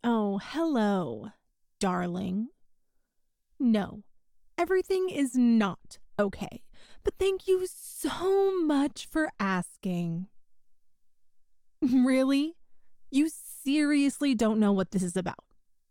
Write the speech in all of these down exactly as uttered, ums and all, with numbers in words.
Oh, hello, darling. No, everything is not okay. But thank you so much for asking. Really? You seriously don't know what this is about?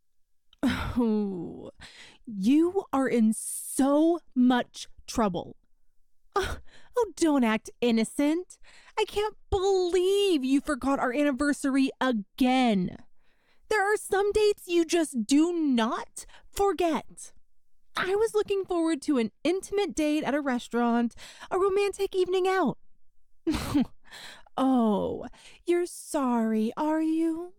Oh, you are in so much trouble. Oh, oh, don't act innocent. I can't believe you forgot our anniversary again. There are some dates you just do not forget. I was looking forward to an intimate date at a restaurant, a romantic evening out. Oh, you're sorry, are you?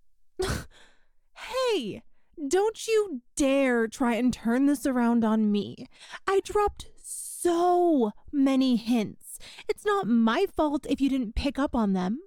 Hey, don't you dare try and turn this around on me. I dropped so many hints. It's not my fault if you didn't pick up on them.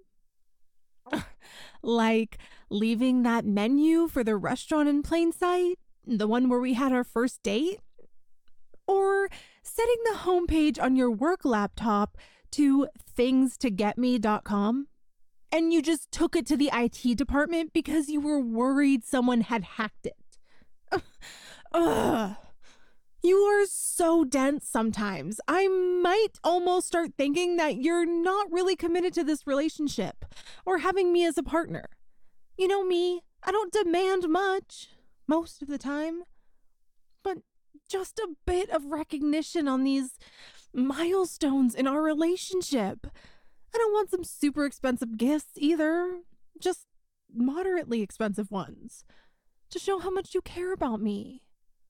Like leaving that menu for the restaurant in plain sight, the one where we had our first date, or setting the homepage on your work laptop to things to get me dot com, and you just took it to the I T department because you were worried someone had hacked it. Ugh. You are so dense sometimes. I might almost start thinking that you're not really committed to this relationship or having me as a partner. You know me, I don't demand much most of the time, but just a bit of recognition on these milestones in our relationship. I don't want some super expensive gifts either, just moderately expensive ones to show how much you care about me.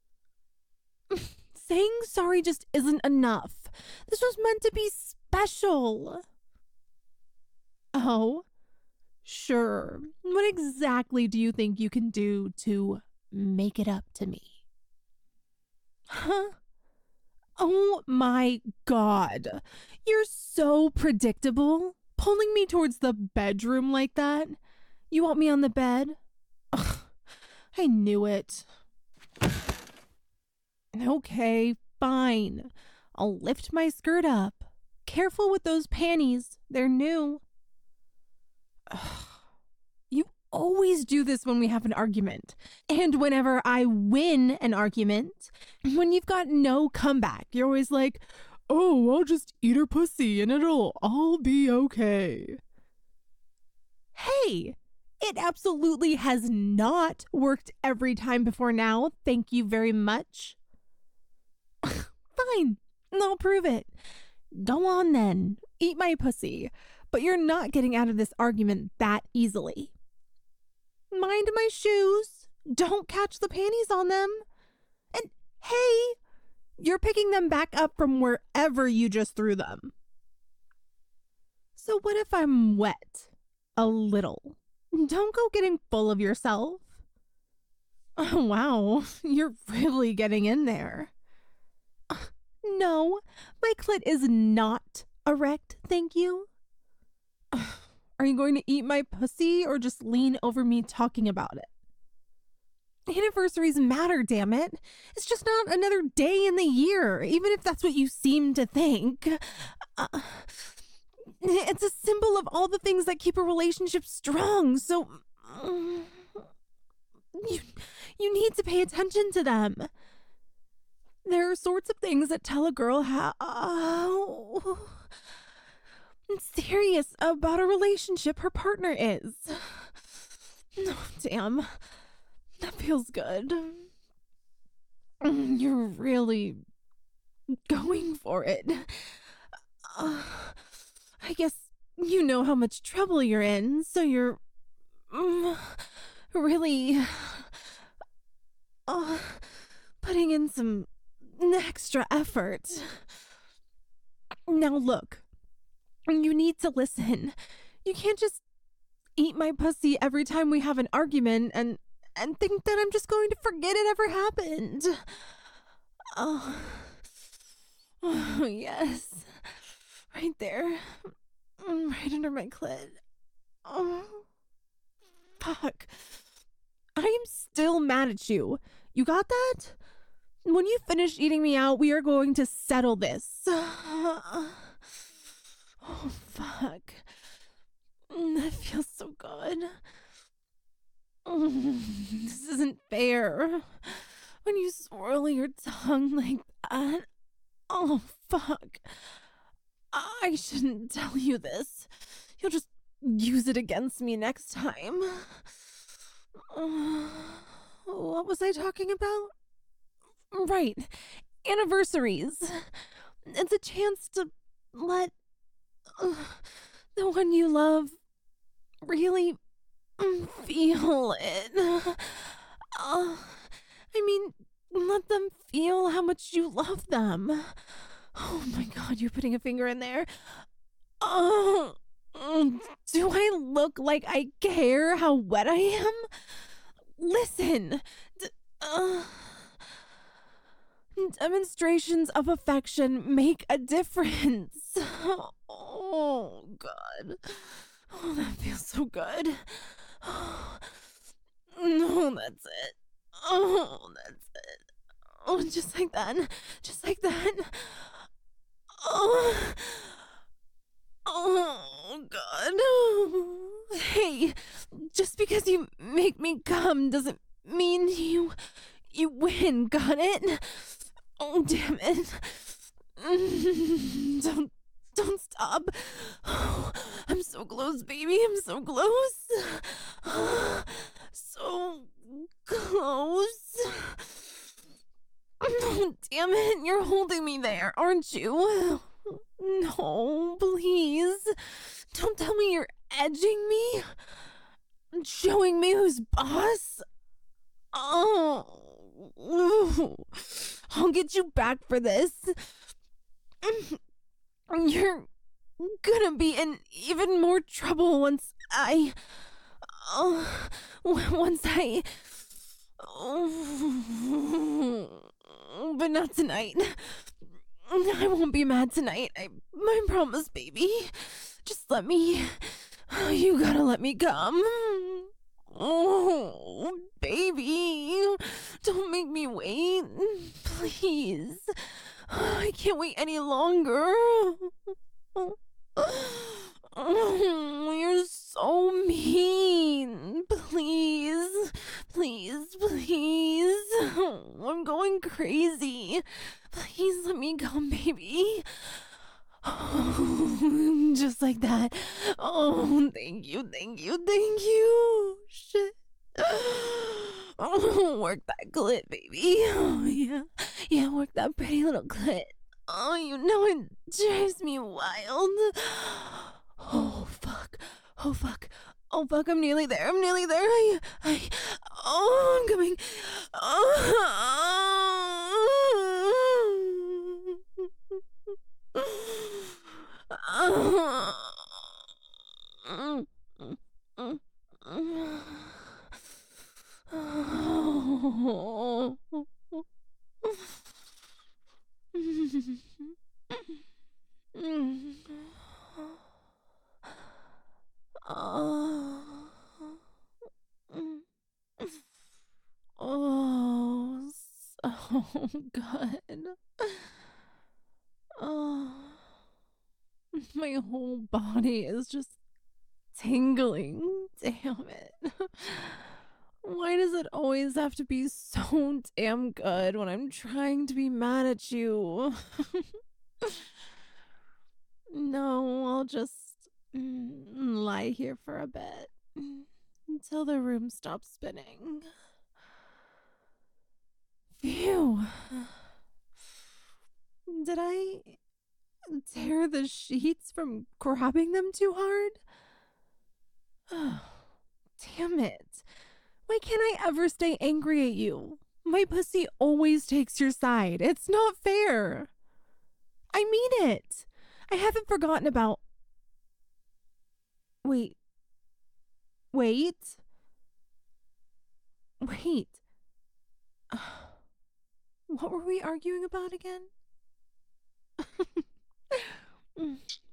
Saying sorry just isn't enough. This was meant to be special. Oh, sure. What exactly do you think you can do to make it up to me? Huh? Oh my God. You're so predictable. Pulling me towards the bedroom like that. You want me on the bed? Ugh, I knew it. Okay, fine. I'll lift my skirt up. Careful with those panties. They're new. Ugh. You always do this when we have an argument. And whenever I win an argument, when you've got no comeback, you're always like, oh, I'll just eat her pussy and it'll all be okay. Hey, it absolutely has not worked every time before now. Thank you very much. Fine, I'll prove it. Go on then, eat my pussy, but you're not getting out of this argument that easily. Mind my shoes, don't catch the panties on them. And hey, you're picking them back up from wherever you just threw them. So what if I'm wet? A little. Don't go getting full of yourself. Oh, wow, you're really getting in there. No, my clit is not erect, thank you. Are you going to eat my pussy or just lean over me talking about it? Anniversaries matter, damn it. It's just not another day in the year, even if that's what you seem to think. Uh, it's a symbol of all the things that keep a relationship strong, so um, you, you need to pay attention to them. There are sorts of things that tell a girl how oh, serious about a relationship her partner is. Oh, damn. That feels good. You're really going for it. Uh, I guess you know how much trouble you're in, so you're um, really uh, putting in some extra effort. Now look, you need to listen. You can't just eat my pussy every time we have an argument and and think that I'm just going to forget it ever happened. Oh, oh yes, right there, right under my clit. Oh, fuck. I am still mad at you. You got that? When you finish eating me out, we are going to settle this. Oh, fuck. That feels so good. This isn't fair. When you swirl your tongue like that. Oh, fuck. I shouldn't tell you this. You'll just use it against me next time. Uh, what was I talking about? Right. Anniversaries. It's a chance to let uh, the one you love really mm, feel it. Uh, I mean, let them feel how much you love them. Oh my god, you're putting a finger in there. Oh, mm, do I look like I care how wet I am? Listen. D- uh, demonstrations of affection make a difference. Oh god. Oh, that feels so good. No, that's it. Oh, that's it. Oh, just like that. Just like that. Oh, oh God. Hey, just because you make me come doesn't mean you you win, got it? Oh, damn it. Mm, Don't don't stop. Oh, I'm so close, baby. I'm so close. So close. Oh, damn it. You're holding me there, aren't you? No, please. Don't tell me you're edging me. Showing me who's boss. Oh, I'll get you back for this. You're gonna be in even more trouble once I. Uh, once I. Oh, but not tonight. I won't be mad tonight. I, I promise, baby. Just let me. You gotta let me come. Oh, baby. Don't make me wait. Please. I can't wait any longer. Oh, you're so mean. Please. Please, please. I'm going crazy. Please let me come, baby. Oh, just like that. Oh, thank you, thank you, thank you. Shit. Oh, work that clit, baby. Oh, yeah. Yeah, work that pretty little clit. Oh, you know it drives me wild. Oh, fuck. Oh, fuck. Oh, fuck, I'm nearly there. I'm nearly there. I, I, oh, I'm coming. Oh. Oh, so good. Oh, my whole body is just tingling. Damn it. Why does it always have to be so damn good when I'm trying to be mad at you? No, I'll just mm, lie here for a bit mm, until the room stops spinning. Phew. Did I tear the sheets from grabbing them too hard? Oh, damn it. Why can't I ever stay angry at you? My pussy always takes your side. It's not fair. I mean it. I haven't forgotten about. Wait. Wait. Wait. What were we arguing about again?